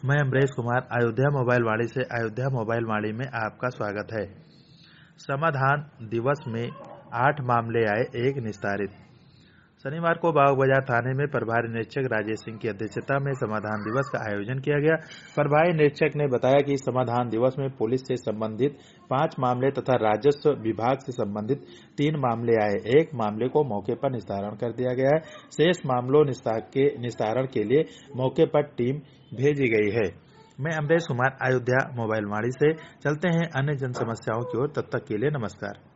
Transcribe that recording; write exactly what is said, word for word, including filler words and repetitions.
मैं अमरेश कुमार अयोध्या मोबाइल वाणी से अयोध्या मोबाइल वाणी में आपका स्वागत है। समाधान दिवस में आठ मामले आए, एक निस्तारित। शनिवार को बाग बाजार थाने में प्रभारी निरीक्षक राजेश सिंह की अध्यक्षता में समाधान दिवस का आयोजन किया गया। प्रभारी निरीक्षक ने बताया कि समाधान दिवस में पुलिस से संबंधित पांच मामले तथा राजस्व विभाग से संबंधित तीन मामले आए। एक मामले को मौके पर निस्तारण कर दिया गया है। शेष मामलों के निस्तारण के लिए मौके पर टीम भेजी गई है। मैं अमरेश कुमार अयोध्या मोबाइल वाणी से। चलते हैं अन्य जन समस्याओं की ओर, तब तक के लिए नमस्कार।